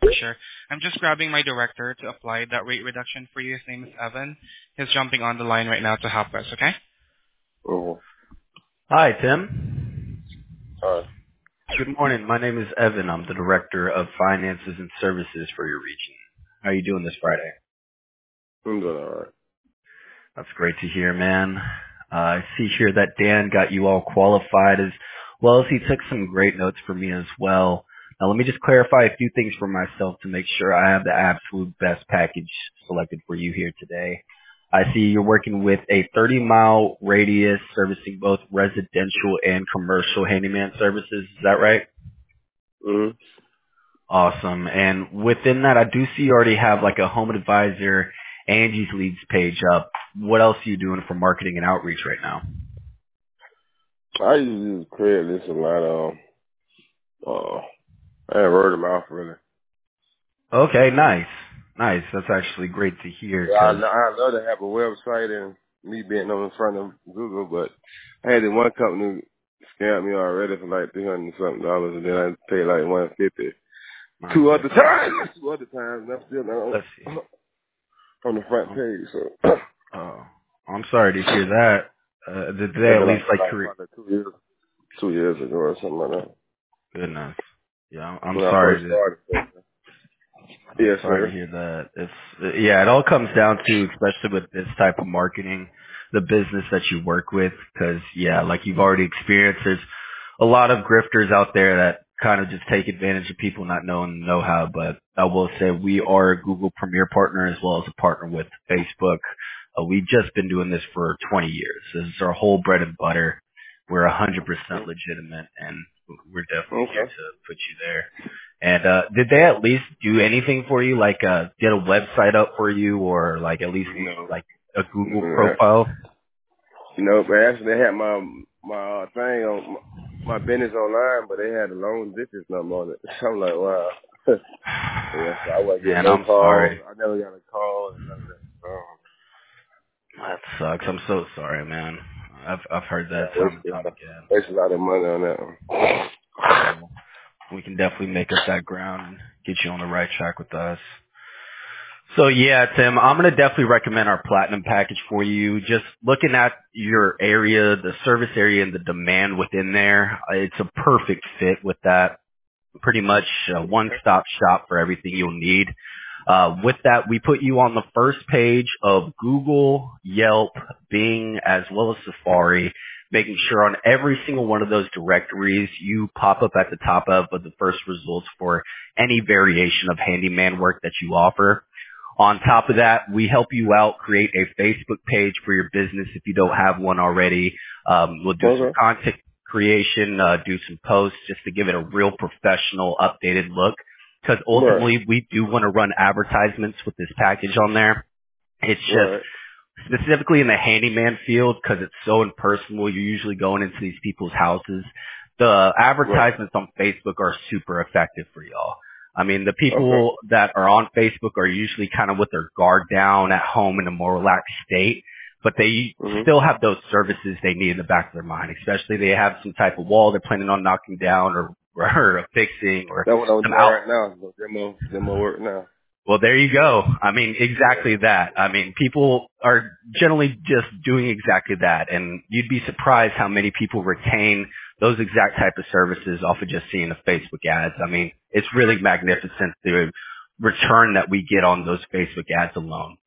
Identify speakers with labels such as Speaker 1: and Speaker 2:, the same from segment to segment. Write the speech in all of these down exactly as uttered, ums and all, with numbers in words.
Speaker 1: Sure. I'm just grabbing my director to apply that rate reduction for you. His name is Evan. He's jumping on the line right now to help us, okay?
Speaker 2: Oh,
Speaker 1: Hi, Tim.
Speaker 2: uh,
Speaker 1: Good morning. My name is Evan. I'm the Director of Finances and Services for your region. How are you doing this Friday?
Speaker 2: I'm doing all right.
Speaker 1: That's great to hear, man. Uh, I see here that Dan got you all qualified as well as he took some great notes for me as well. Now let me just clarify a few things for myself to make sure I have the absolute best package selected for you here today. I see you're working with a thirty mile radius servicing both residential and commercial handyman services. Is that right?
Speaker 2: Mm-hmm.
Speaker 1: Awesome. And within that, I do see you already have like a home advisor, Angie's Leads page up. What else are you doing for marketing and outreach right now?
Speaker 2: I usually use Craigslist a lot of, uh, I have word of mouth, really.
Speaker 1: Okay, nice. Nice. That's actually great to hear
Speaker 2: Yeah, I,
Speaker 1: because,
Speaker 2: lo- I love to have a website and me being on in front of Google, but I had this one company scam me already for like three hundred something dollars, and then I paid like one fifty
Speaker 1: my
Speaker 2: two other
Speaker 1: goodness.
Speaker 2: times, two other times, and I'm still not on,
Speaker 1: Let's see.
Speaker 2: on the front
Speaker 1: Um,
Speaker 2: page, so.
Speaker 1: oh, I'm sorry to hear that. Uh, did they
Speaker 2: That'd
Speaker 1: at
Speaker 2: be
Speaker 1: least
Speaker 2: like,
Speaker 1: like
Speaker 2: like
Speaker 1: career?
Speaker 2: probably two years, two years ago or something like that.
Speaker 1: Goodness. Yeah, I'm I'm
Speaker 2: When I
Speaker 1: sorry
Speaker 2: first
Speaker 1: to
Speaker 2: started. So.
Speaker 1: I'm
Speaker 2: Yes,
Speaker 1: sorry to
Speaker 2: sir.
Speaker 1: hear that. It's yeah, it all comes down to, especially with this type of marketing, the business that you work with. Because yeah, like you've already experienced, there's a lot of grifters out there that kind of just take advantage of people not knowing the know-how. But I will say we are a Google Premier partner as well as a partner with Facebook. Uh, we've just been doing this for twenty years. This is our whole bread and butter. We're one hundred percent legitimate, and we're definitely here
Speaker 2: Okay.
Speaker 1: to put you there. And uh did they at least do anything for you, like uh get a website up for you, or like at least
Speaker 2: No.
Speaker 1: like a Google
Speaker 2: No,
Speaker 1: profile?
Speaker 2: no, but actually they had my my uh, thing on my, my business online, but they had a long distance number on it. So I'm like, wow. Yeah, so I wasn't getting
Speaker 1: Man,
Speaker 2: no
Speaker 1: I'm
Speaker 2: calls.
Speaker 1: sorry.
Speaker 2: I never got a call and none of that. So,
Speaker 1: That sucks. I'm so sorry, man. I've I've heard
Speaker 2: yeah,
Speaker 1: that
Speaker 2: I
Speaker 1: time and
Speaker 2: wasted a
Speaker 1: time
Speaker 2: lot of
Speaker 1: again.
Speaker 2: wasted a lot of money on that one.
Speaker 1: Well, we can definitely make up that ground and get you on the right track with us. So yeah, Tim, I'm gonna definitely recommend our platinum package for you. Just looking at your area, the service area, and the demand within there, uh, it's a perfect fit with that. Pretty much a one-stop shop for everything you'll need. Uh, with that, we put you on the first page of Google, Yelp, Bing, as well as Safari, making sure on every single one of those directories you pop up at the top of, of the first results for any variation of handyman work that you offer. On top of that, we help you out create a Facebook page for your business if you don't have one already. Um, we'll do some
Speaker 2: Okay.
Speaker 1: content creation, uh, do some posts just to give it a real professional, updated look. Because
Speaker 2: Right.
Speaker 1: ultimately, we do want to run advertisements with this package on there. It's just
Speaker 2: Right.
Speaker 1: specifically in the handyman field because it's so impersonal. You're usually going into these people's houses. The
Speaker 2: Right.
Speaker 1: advertisements on Facebook are super effective for y'all. I mean, the
Speaker 2: Okay.
Speaker 1: people that are on Facebook are usually kind of with their guard down at home in a more relaxed state, but they
Speaker 2: Mhm.
Speaker 1: still have those services they need in the back of their mind, especially they have some type of wall they're planning on knocking down or, or fixing or
Speaker 2: That's what I'm
Speaker 1: some
Speaker 2: doing
Speaker 1: out
Speaker 2: right now. So demo demo work now.
Speaker 1: well, there you go. I mean,
Speaker 2: Yeah.
Speaker 1: exactly that. I mean, people are generally just doing exactly that. And you'd be surprised how many people retain those exact type of services off of just seeing the Facebook ads. I mean, it's really magnificent, the return that we get on those Facebook ads alone.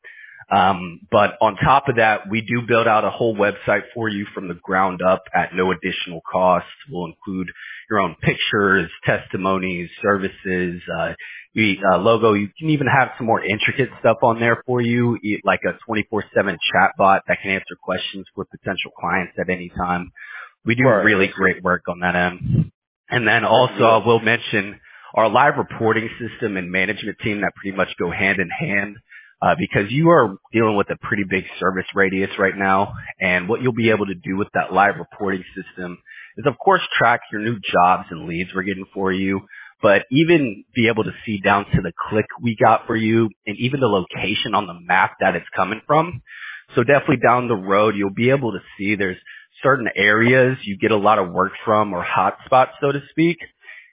Speaker 1: Um, but on top of that, we do build out a whole website for you from the ground up at no additional cost. We'll include your own pictures, testimonies, services, uh, the uh, logo. You can even have some more intricate stuff on there for you, e- like a twenty-four seven chat bot that can answer questions for potential clients at any time. We do
Speaker 2: Right.
Speaker 1: really
Speaker 2: That's it.
Speaker 1: great work on that end. And then
Speaker 2: That's
Speaker 1: also
Speaker 2: good.
Speaker 1: I will mention our live reporting system and management team that pretty much go hand in hand. Uh, because you are dealing with a pretty big service radius right now, and what you'll be able to do with that live reporting system is, of course, track your new jobs and leads we're getting for you, but even be able to see down to the click we got for you, and even the location on the map that it's coming from. So definitely down the road, you'll be able to see there's certain areas you get a lot of work from, or hotspots, so to speak.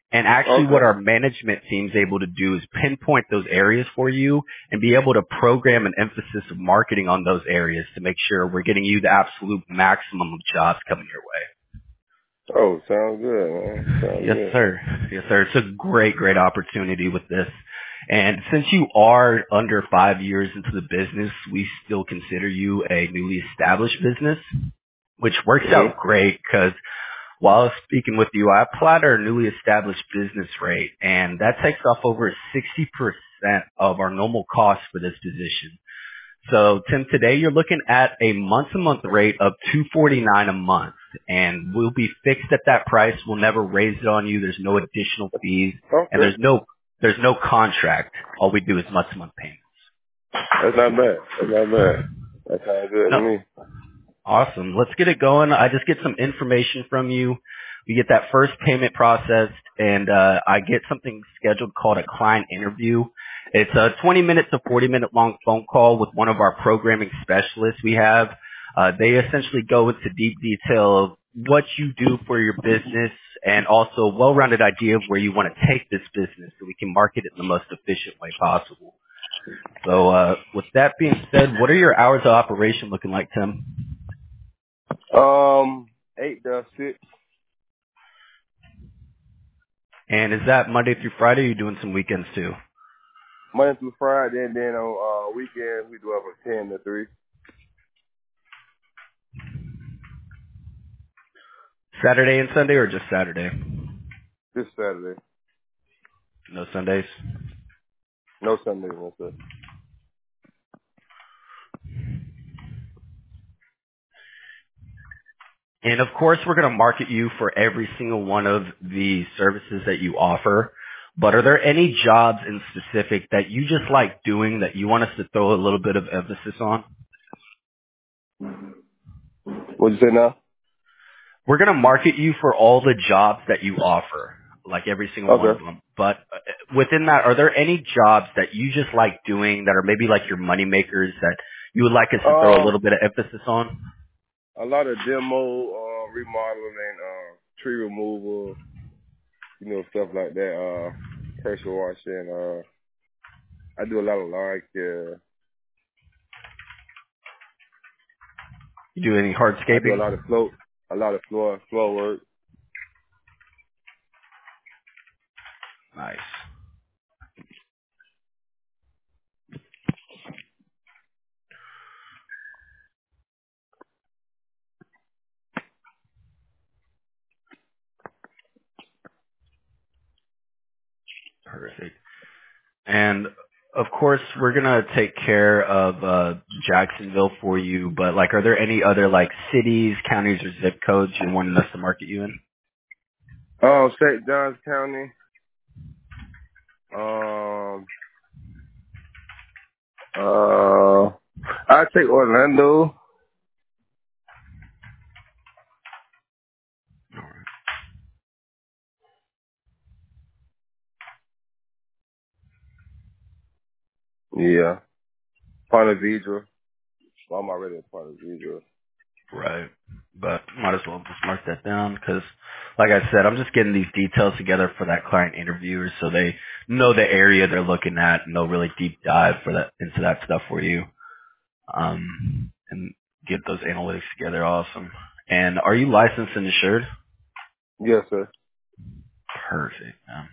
Speaker 1: And actually what
Speaker 2: Okay.
Speaker 1: our management team's able to do is pinpoint those areas for you and be able to program an emphasis of marketing on those areas to make sure we're getting you the absolute maximum of jobs coming your way.
Speaker 2: Oh, sounds good, man. Sounds
Speaker 1: Yes,
Speaker 2: good.
Speaker 1: sir. Yes, sir. It's a great, great opportunity with this. And since you are under five years into the business, we still consider you a newly established business, which works
Speaker 2: Mhm.
Speaker 1: out great because while I was speaking with you, I applied our newly established business rate, and that takes off over sixty percent of our normal cost for this position. So, Tim, today you're looking at a month-to-month rate of two hundred forty-nine dollars a month, and we'll be fixed at that price. We'll never raise it on you. There's no additional fees, and
Speaker 2: Okay.
Speaker 1: there's no there's no contract. All we do is month-to-month payments.
Speaker 2: That's not bad. That's not bad. That sounds good to
Speaker 1: No,
Speaker 2: me.
Speaker 1: awesome. Let's get it going. I just get some information from you. We get that first payment processed, and uh, I get something scheduled called a client interview. It's a twenty minute to forty minute long phone call with one of our programming specialists we have. Uh, they essentially go into deep detail of what you do for your business and also a well-rounded idea of where you want to take this business so we can market it in the most efficient way possible. So uh, with that being said, what are your hours of operation looking like, Tim?
Speaker 2: Um, eight to six,
Speaker 1: And is that Monday through Friday? Or are you doing some weekends too?
Speaker 2: Monday through Friday, and then on uh weekends we do up from ten to three.
Speaker 1: Saturday and Sunday or just Saturday?
Speaker 2: This Saturday.
Speaker 1: No Sundays?
Speaker 2: No Sundays, no sir.
Speaker 1: And of course, we're going to market you for every single one of the services that you offer. But are there any jobs in specific that you just like doing that you want us to throw a little bit of emphasis on?
Speaker 2: What'd you say now?
Speaker 1: We're going to market you for all the jobs that you offer, like every single one of
Speaker 2: Okay.
Speaker 1: them. But uh, within that, are there any jobs that you just like doing that are maybe like your money makers that you would like us to throw a
Speaker 2: Um,
Speaker 1: little bit of emphasis on?
Speaker 2: a lot of demo, uh, remodeling, uh, tree removal, you know, stuff like that. Uh, pressure washing. Uh, I do a lot of lawn care.
Speaker 1: You do any
Speaker 2: I do a lot
Speaker 1: hardscaping?
Speaker 2: of float, a lot of floor floor work.
Speaker 1: Nice. Perfect. And of course, we're gonna take care of uh Jacksonville for you, but like, are there any other like cities, counties, or zip codes you're wanting us to market you in?
Speaker 2: Um, Saint Johns County. Um, uh, I take Orlando. Yeah, Ponte Vedra. Well, I'm already at Ponte Vedra.
Speaker 1: Right. But might as well just mark that down because, like I said, I'm just getting these details together for that client interviewer so they know the area they're looking at and they'll really deep dive for that into that stuff for you. Um, and get those analytics together. Awesome. And are you licensed and insured?
Speaker 2: Yes, sir.
Speaker 1: Perfect. Um,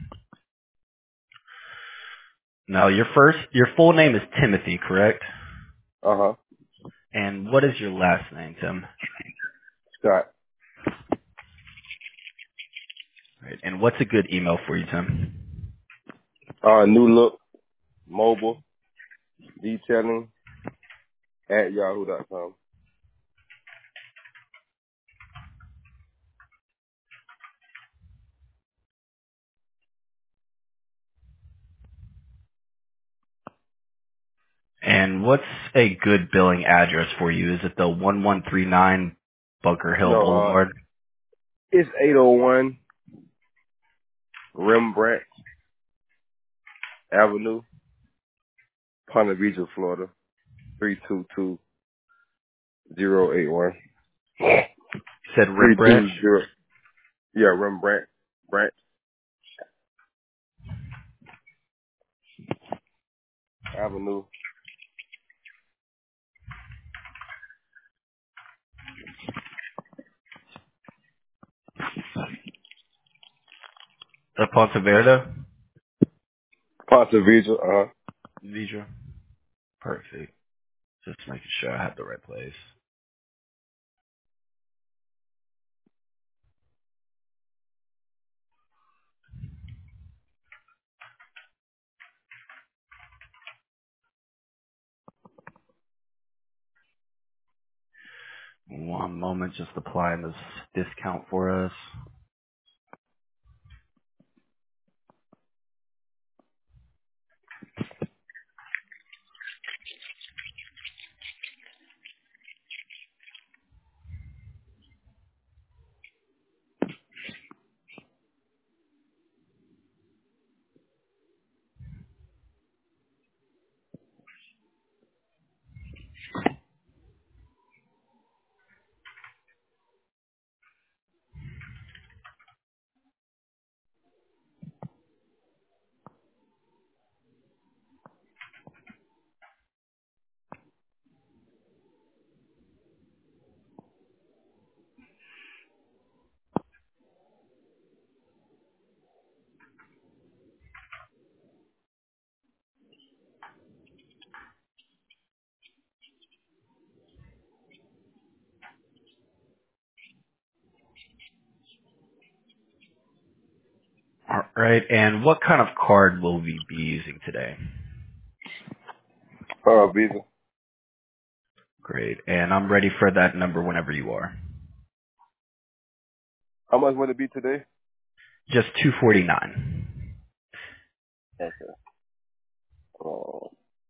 Speaker 1: now your first, your full name is Timothy, correct?
Speaker 2: Uh huh.
Speaker 1: And what is your last name, Tim?
Speaker 2: Scott.
Speaker 1: Right. And what's a good email for you, Tim?
Speaker 2: Uh, New Look Mobile Detailing at yahoo dot com.
Speaker 1: And what's a good billing address for you? Is it the one one three nine Bunker Hill
Speaker 2: No, uh,
Speaker 1: Boulevard?
Speaker 2: it's eight oh one Rembrandt Avenue, Ponte Vedra, Florida, three two two zero eight one.
Speaker 1: You said
Speaker 2: Three
Speaker 1: Rembrandt?
Speaker 2: two zero. Yeah, Rembrandt. Branch. Avenue.
Speaker 1: The Ponte Verde?
Speaker 2: Ponte Vedra, uh-huh.
Speaker 1: Vedra. Perfect. Just making sure I have the right place. One moment, just applying this discount for us. All right, and what kind of card will we be using today?
Speaker 2: Uh, Visa.
Speaker 1: Great, and I'm ready for that number whenever you are.
Speaker 2: How much would it be today?
Speaker 1: Just two forty-nine.
Speaker 2: Okay. Uh,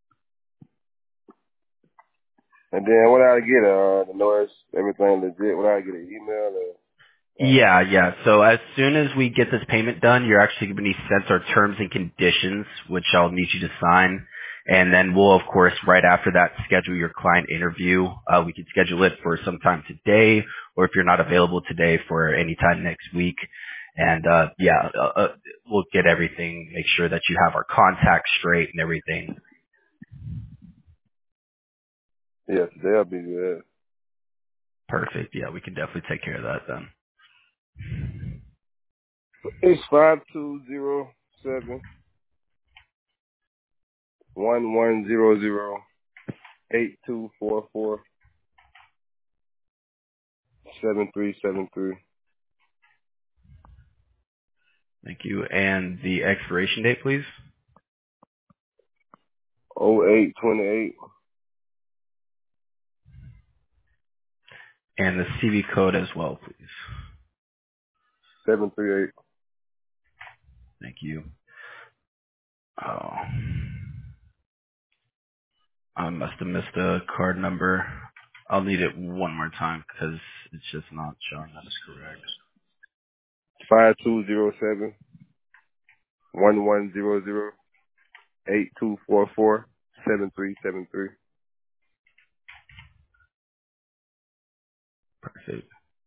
Speaker 2: and then what I get? Uh, the noise, everything legit. What I get? An email or? Uh,
Speaker 1: Yeah, yeah. So as soon as we get this payment done, you're actually going to be sent our terms and conditions, which I'll need you to sign. And then we'll, of course, right after that, schedule your client interview. Uh, we can schedule it for sometime today, or if you're not available today, for any time next week. And, uh, yeah, uh, uh, we'll get everything, make sure that you have our contacts straight and everything.
Speaker 2: yeah, today I'll be good.
Speaker 1: Perfect. Yeah, we can definitely take care of that then.
Speaker 2: It's five two zero seven one one zero zero eight two four four seven three seven three.
Speaker 1: Thank you. And the expiration date, please.
Speaker 2: Oh eight twenty eight.
Speaker 1: And the C V code as well, please.
Speaker 2: Seven three eight.
Speaker 1: Thank you. Oh, I must have missed a card number. I'll need it one more time because it's just not showing that is correct.
Speaker 2: Five two zero seven one one zero zero eight two four four seven three seven three.
Speaker 1: Perfect.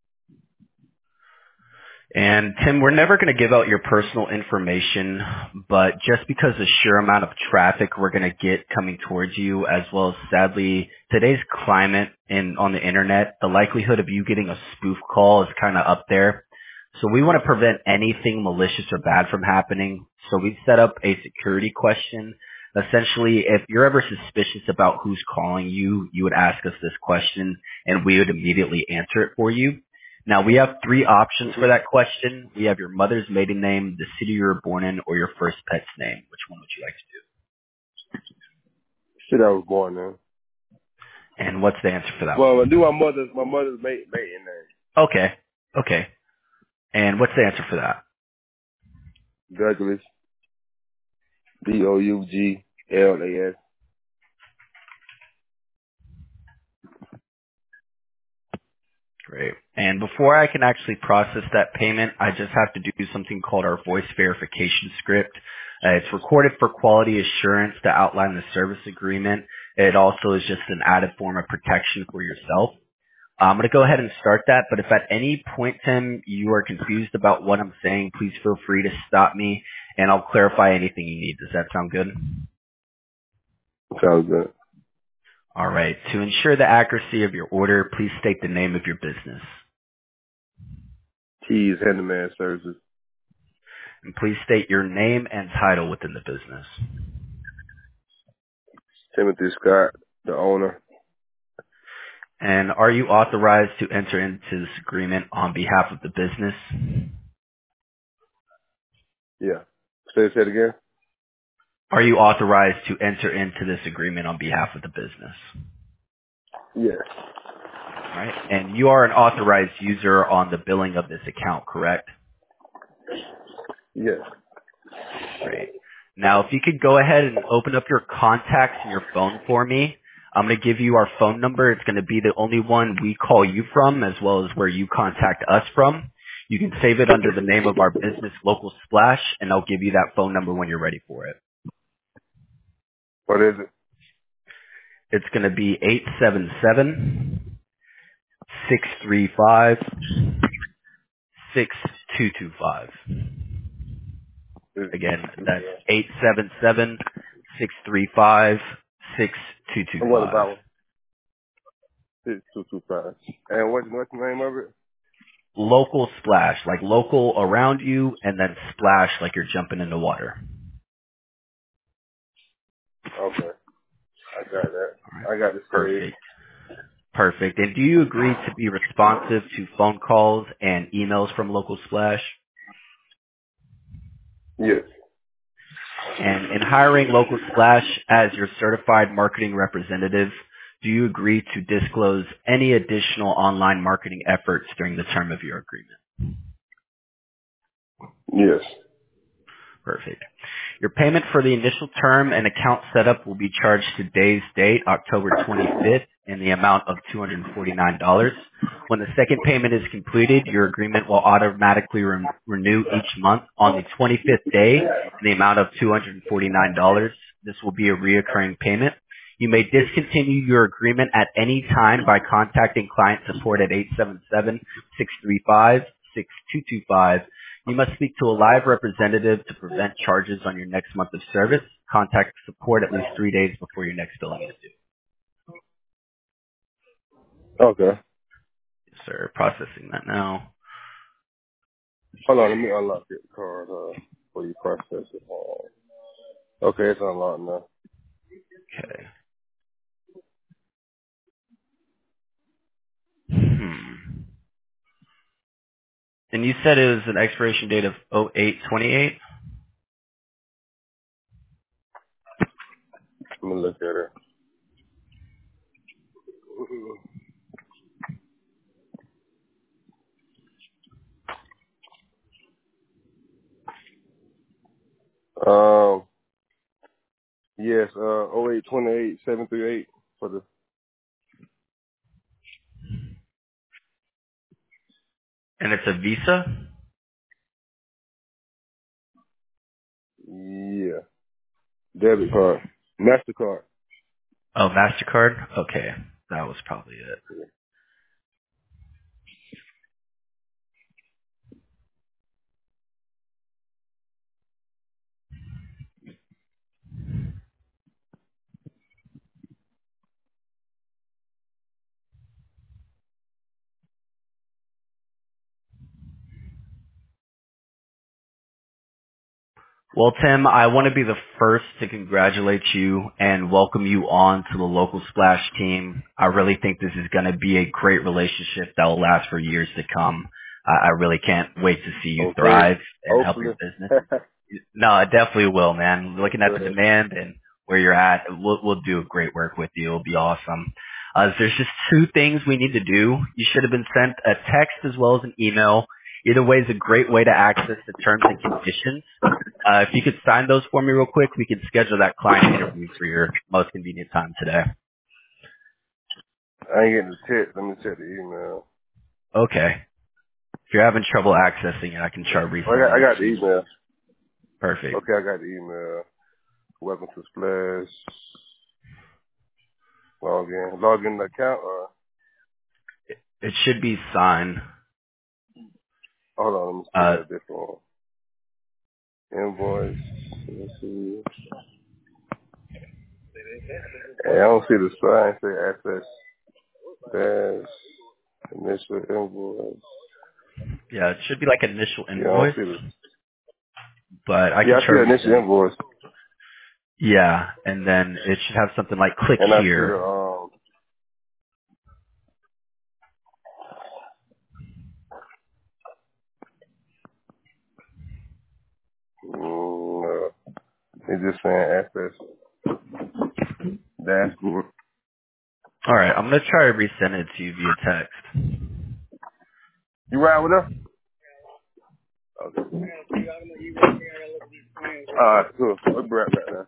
Speaker 1: And Tim, we're never going to give out your personal information, but just because the sheer amount of traffic we're going to get coming towards you, as well as sadly today's climate in on the internet, the likelihood of you getting a spoof call is kind of up there. So we want to prevent anything malicious or bad from happening. So we set up a security question. Essentially, if you're ever suspicious about who's calling you, you would ask us this question and we would immediately answer it for you. Now, we have three options for that question. We have your mother's maiden name, the city you were born in, or your first pet's name. Which one would you like to
Speaker 2: Shit, I was born in.
Speaker 1: do? And what's the answer for that
Speaker 2: Well, I
Speaker 1: one?
Speaker 2: do my mother's my mother's maiden name.
Speaker 1: Okay. Okay. And what's the answer for that?
Speaker 2: Douglas. D O U G L A S.
Speaker 1: Great. And before I can actually process that payment, I just have to do something called our voice verification script. Uh, it's recorded for quality assurance to outline the service agreement. It also is just an added form of protection for yourself. I'm going to go ahead and start that, but if at any point, Tim, you are confused about what I'm saying, please feel free to stop me, and I'll clarify anything you need. Does that sound good?
Speaker 2: Sounds good.
Speaker 1: All right. To ensure the accuracy of your order, please state the name of your business.
Speaker 2: Keys Handyman Services.
Speaker 1: And please state your name and title within the business.
Speaker 2: Timothy Scott, the owner.
Speaker 1: And are you authorized to enter into this agreement on behalf of the business?
Speaker 2: Yeah. Say that again?
Speaker 1: Are you authorized to enter into this agreement on behalf of the business?
Speaker 2: Yes.
Speaker 1: All right. And you are an authorized user on the billing of this account, correct?
Speaker 2: Yes.
Speaker 1: Great. Now, if you could go ahead and open up your contacts in your phone for me, I'm going to give you our phone number. It's going to be the only one we call you from, as well as where you contact us from. You can save it under the name of our business, Local Splash, and I'll give you that phone number when you're ready for it.
Speaker 2: What is it?
Speaker 1: It's going to be eight seven seven, six three five, six two two five.
Speaker 2: Is-
Speaker 1: Again, that's eight seven seven, six three five, six two two
Speaker 2: And what
Speaker 1: five.
Speaker 2: about six two two five? And what's what's the name of it?
Speaker 1: Local Splash, like local around you, and then splash like you're jumping in the water.
Speaker 2: Okay. I got that.
Speaker 1: All right.
Speaker 2: I got the save.
Speaker 1: Perfect. Perfect. And do you agree to be responsive to phone calls and emails from Local Splash?
Speaker 2: Yes.
Speaker 1: And in hiring Local Splash as your certified marketing representative, do you agree to disclose any additional online marketing efforts during the term of your agreement?
Speaker 2: Yes.
Speaker 1: Perfect. Your payment for the initial term and account setup will be charged today's date, October twenty-fifth, in the amount of two hundred forty-nine dollars. When the second payment is completed, your agreement will automatically re- renew each month on the twenty-fifth day in the amount of two hundred forty-nine dollars. This will be a reoccurring payment. You may discontinue your agreement at any time by contacting client support at eight seven seven, six three five, six two two five. You must speak to a live representative to prevent charges on your next month of service. Contact support at least three days before your next billing is due.
Speaker 2: Okay.
Speaker 1: Yes, sir. Processing that now.
Speaker 2: Hold on, let me unlock your card uh, before you process it. Uh, okay, it's unlocked now.
Speaker 1: Okay. Hmm. And you said it was an expiration date of oh eight twenty-eight?
Speaker 2: Let me look at it. Um, yes, uh, oh eight twenty-eight, seven three eight for the,
Speaker 1: And it's a Visa?
Speaker 2: yeah, debit card, MasterCard.
Speaker 1: Oh, MasterCard? Okay. That was probably it. Well, Tim, I want to be the first to congratulate you and welcome you on to the Local Splash team. I really think this is going to be a great relationship that will last for years to come. I, I really can't wait to see you
Speaker 2: Okay,
Speaker 1: thrive and help
Speaker 2: hopefully.
Speaker 1: your business. No, it definitely will, man. Looking at the
Speaker 2: uh,
Speaker 1: demand and where you're at, we'll, we'll do great work with you. It'll be awesome. Uh, there's just two things we need to do. You should have been sent a text as well as an email. Either way is a great way to access the terms and conditions. Uh, if you could sign those for me real quick, we can schedule that client interview for your most convenient time today.
Speaker 2: I ain't getting the text. Let me check the email.
Speaker 1: Okay. If you're having trouble accessing it, I can try
Speaker 2: Oh, I got,
Speaker 1: resending
Speaker 2: I
Speaker 1: it
Speaker 2: got
Speaker 1: to
Speaker 2: the
Speaker 1: you.
Speaker 2: email.
Speaker 1: Perfect.
Speaker 2: Okay, I got the email. Welcome to Splash. Log in. Log in the account. Uh,
Speaker 1: It should be signed.
Speaker 2: hold on, let me see
Speaker 1: Uh,
Speaker 2: a different one. Invoice. Let's see. I don't see the sign say access dash initial invoice.
Speaker 1: Yeah, it should be like initial
Speaker 2: Yeah, I don't
Speaker 1: invoice,
Speaker 2: see the.
Speaker 1: but I
Speaker 2: Yeah,
Speaker 1: can
Speaker 2: I see
Speaker 1: try
Speaker 2: the
Speaker 1: to
Speaker 2: initial
Speaker 1: resend it.
Speaker 2: invoice,
Speaker 1: Yeah, and then it should have something like click
Speaker 2: and I see the
Speaker 1: here.
Speaker 2: um. Mm, uh, it's just saying access dashboard.
Speaker 1: All right, I'm gonna try to resend it to you via text.
Speaker 2: You ride with us? Okay. All right, cool. We'll be right back now.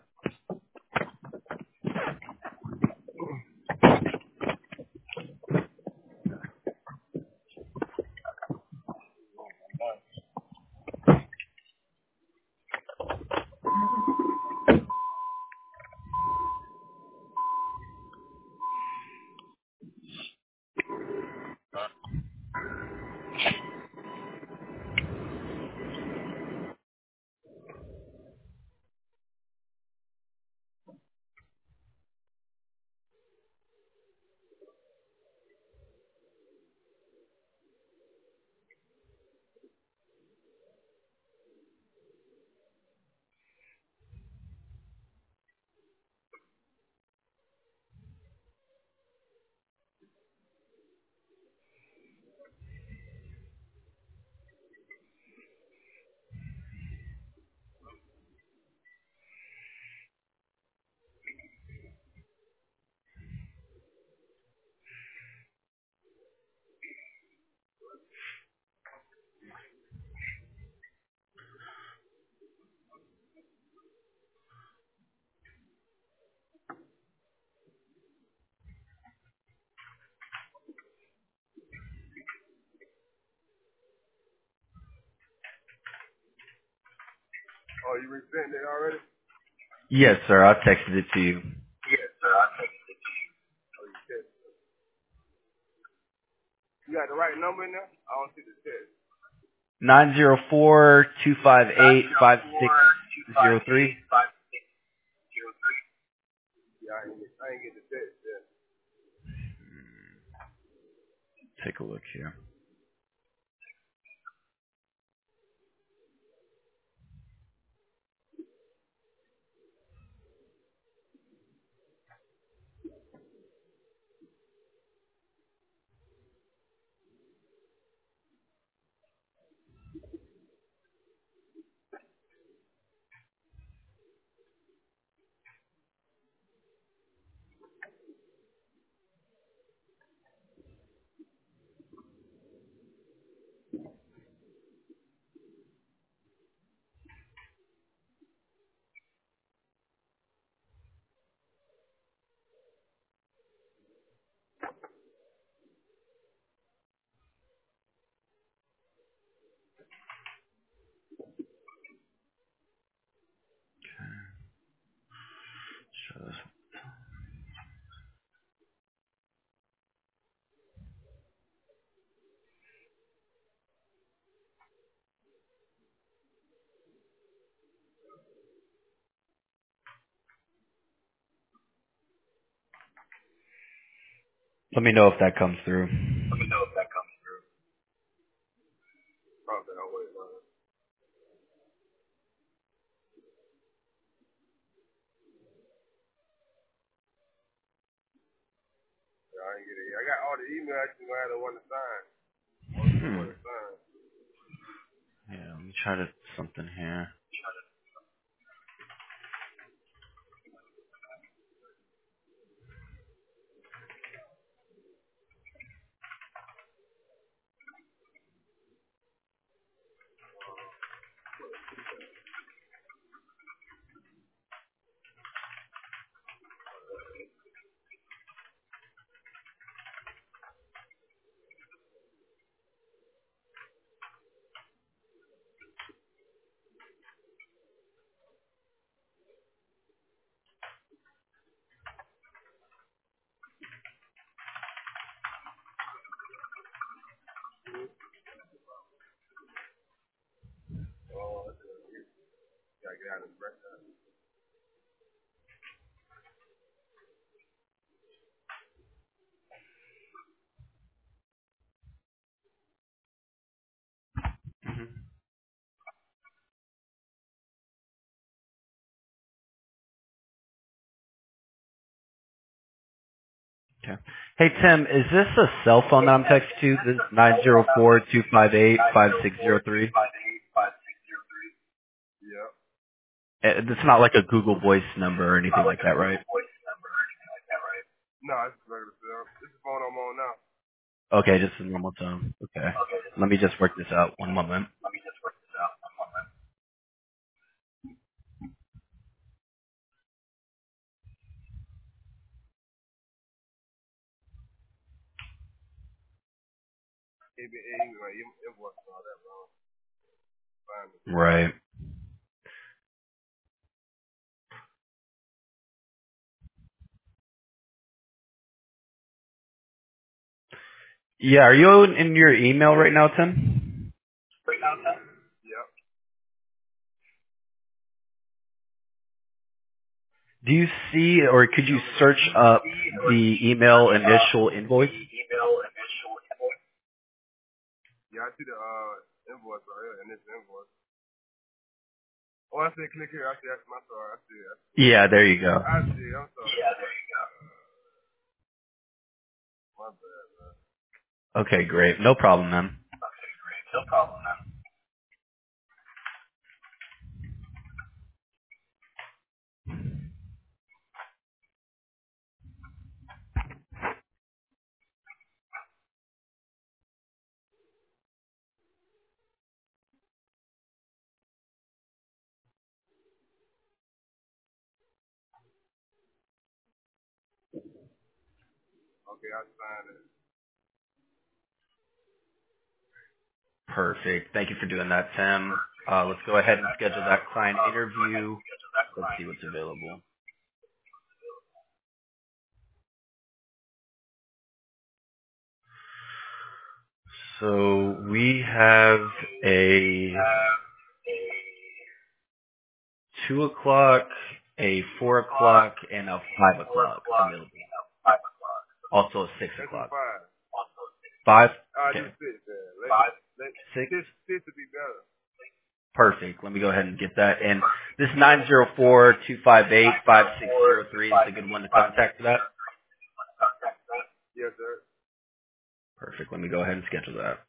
Speaker 2: Oh, you resent it already?
Speaker 1: Yes, sir. I texted it to you.
Speaker 2: Yes, sir. I think. Oh, you text. You got the right number in there? I don't see the text.
Speaker 1: Nine zero four two five
Speaker 2: Nine
Speaker 1: eight
Speaker 2: zero
Speaker 1: five
Speaker 2: four
Speaker 1: six
Speaker 2: two five
Speaker 1: zero three.
Speaker 2: eight five six zero three. Yeah, I ain't get, I ain't get the text yet.
Speaker 1: Take a look here. Shows. Let me know if that comes through.
Speaker 2: Let me know if that comes through. Probably I'll wait on it. Yeah, I ain't get it. I got all the emails. I just gonna have the one to sign. Only the
Speaker 1: Hmm.
Speaker 2: one to sign.
Speaker 1: Yeah, let me try to something here.
Speaker 2: Oh, that's good. Gotta get out of the breath.
Speaker 1: Okay. Hey, Tim, is this a cell phone that I'm texting to? This is nine zero four, two five eight, five six zero three?
Speaker 2: Yeah.
Speaker 1: It's not like a Google Voice number or anything like that, right?
Speaker 2: No, it's regular cell. This is the phone I'm on now.
Speaker 1: Okay, just a normal tone. Okay. Let me just work this out. One moment.
Speaker 2: A B A, like invoice and all that, bro. Fine.
Speaker 1: Right. Yeah, are you in in your email right now, Tim?
Speaker 2: Yep.
Speaker 1: Do you see, or could you search up the email initial invoice?
Speaker 2: Yeah, I see the uh invoice right here, and this invoice. Oh, I said click here. I see. I'm sorry. I see. I see.
Speaker 1: Yeah, there you go.
Speaker 2: I see. I'm sorry. Yeah, there you go. My bad, man.
Speaker 1: Okay, great. No problem, man.
Speaker 2: No problem, man. Okay, I signed it.
Speaker 1: Perfect. Thank you for doing that, Tim. Uh, let's go ahead and schedule that client interview. Let's see what's available. So we have a two o'clock, a four o'clock, and a five o'clock available. Also a six
Speaker 2: Let's do
Speaker 1: o'clock.
Speaker 2: five.
Speaker 1: Five?
Speaker 2: I
Speaker 1: Okay.
Speaker 2: do six then. Let, let,
Speaker 1: Six?
Speaker 2: six, six would be better.
Speaker 1: Perfect. Let me go ahead and get that. And this nine zero four, two five eight, five six zero three is a good one to contact for that?
Speaker 2: Yes, sir.
Speaker 1: Perfect. Let me go ahead and schedule that.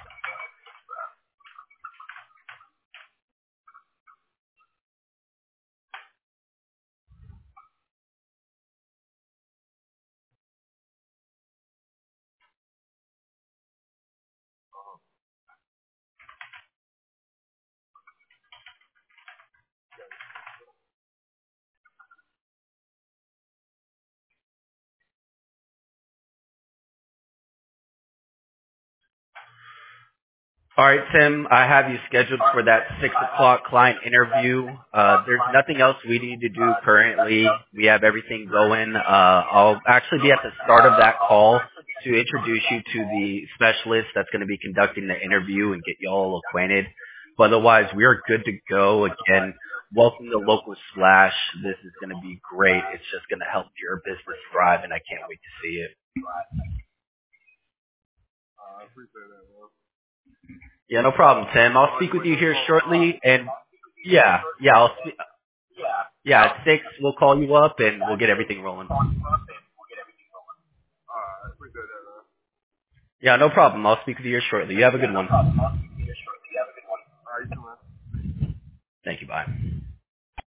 Speaker 1: All right, Tim, I have you scheduled for that six o'clock client interview. Uh, there's nothing else we need to do currently. We have everything going. Uh, I'll actually be at the start of that call to introduce you to the specialist that's going to be conducting the interview and get you all acquainted. But otherwise, we are good to go. Again, welcome to Local Slash. This is going to be great. It's just going to help your business thrive, and I can't wait to see it.
Speaker 2: Uh, I appreciate that, man.
Speaker 1: Yeah, no problem, Tim. I'll speak with you here shortly, and yeah, yeah, I'll spe- yeah, at six we'll call you up and we'll get everything rolling.
Speaker 2: Uh, I appreciate that, man.
Speaker 1: Yeah, no problem. I'll speak with you here shortly. You have a good one.
Speaker 2: All right, you too, man.
Speaker 1: Thank you. Bye.